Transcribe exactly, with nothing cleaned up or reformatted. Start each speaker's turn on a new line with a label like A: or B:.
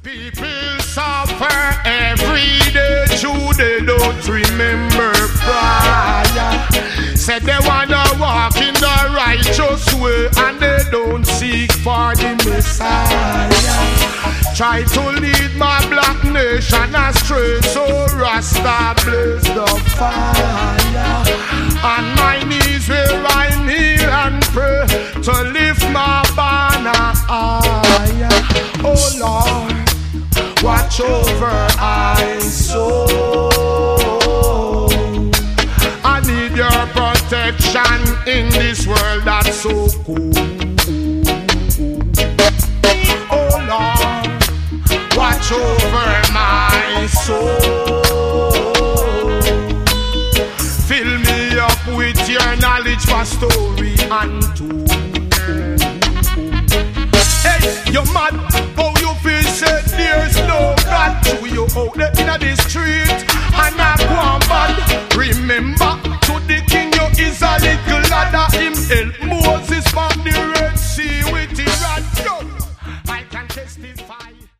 A: People suffer every day, true, they don't remember prior. Said they wanna walk in the righteous way and they don't seek for the Messiah. Try to lead my black nation astray, so Rasta blaze the fire. On my knees where I kneel and pray to lift my banner higher. Oh Lord, watch over my soul. I need your protection in this world that's so cool. Oh Lord, watch over my soul. Fill me up with your knowledge for story and tune. Hey, you mad? Oh, you feel said there's no God to you out there in the street.